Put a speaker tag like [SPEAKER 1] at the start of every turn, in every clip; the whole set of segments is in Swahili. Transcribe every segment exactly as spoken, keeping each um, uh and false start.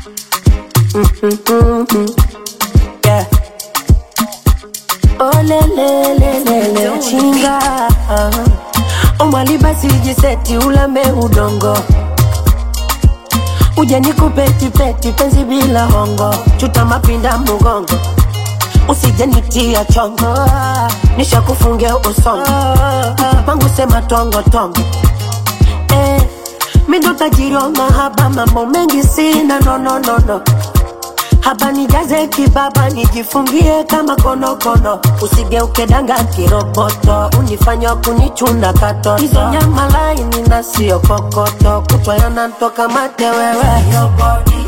[SPEAKER 1] Mm-hmm. Yeah. Oh le le le le le chinga. Omali basi jiseti ulame udongo. Uje nikupeti peti penzi bila hongo. Chuta mapinda mugongo. Usije nitia chongo. Nisha kufungia usongo. Pangu sema tongo tongo. Eh, mindo tajiri wa mahaba mambo mengi sina no no no no. Haba nijaze kibaba nijifungie kama kono kono. Usigeuke danga kiroboto. Unifanya kunichuna katoto. Hizo nyama laini na sio kokoto. Kutwa yanantoka mate wewe. Your body,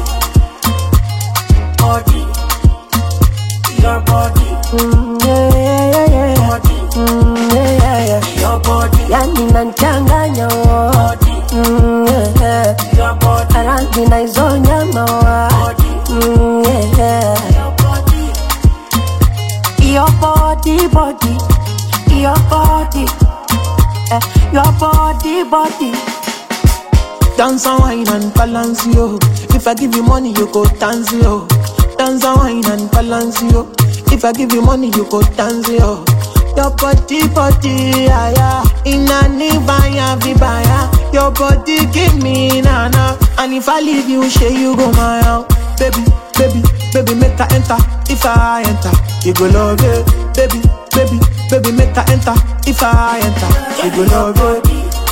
[SPEAKER 1] body, your body, mm, yeah, yeah, yeah. Body, mm, yeah, yeah, yeah. Your body, yani nanchanganya body, mm, yeah, yeah. Your body, rangi na hizo nyama body, mm, yeah, yeah. Your body, your body, body, your body, eh, your body, body.
[SPEAKER 2] Dance and wine and balance yo. If I give you money, you go dance yo. Dance and wine and balance yo. If I give you money, you go dance yo. Your body, body, yeah, yeah. Inna ni baya, vibaya. Your body give me nana. And if I leave you, share you go my out. Baby, baby, baby, make her enter. If I enter, you go love it. Baby, baby, baby, make her enter. If I enter, you go love it.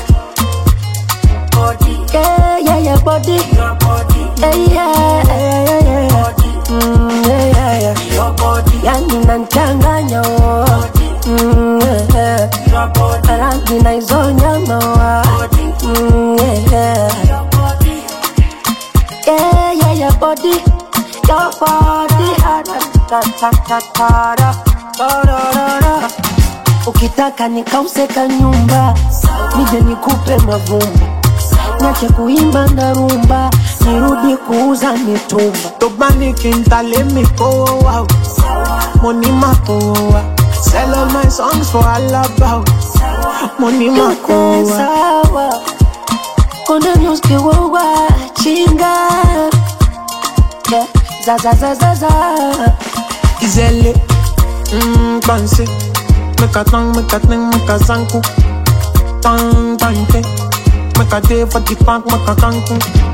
[SPEAKER 1] Yeah, yeah, yeah, body. Your body. Yeah, yeah, yeah, yeah, yeah. Body. Mm, yeah, yeah, yeah. Your body. Yani nanchanganya body. Mm, yeah, yeah. Your body. Rangi na hizo nyama body. Mm, yeah, yeah. Your body. Yeah, yeah, yeah, body. Your body. Ta ta ta ta da da da da. Ukitaka nikauseka nyumba, nije nikupe mavumba. Nache kuimba na rumba, nirudi kuuza mitumba.
[SPEAKER 2] Tobani kintale mi poa, money mapoa. Sell all my songs for all about, money mapoa.
[SPEAKER 1] Sawa, kone nyuski wawa chinga. Yeah, za za za za za.
[SPEAKER 2] Izele, mmm, panse. Meka tang, meka tang, meka zanku. Tang, tang, te. Make a day for the park, make a kanku.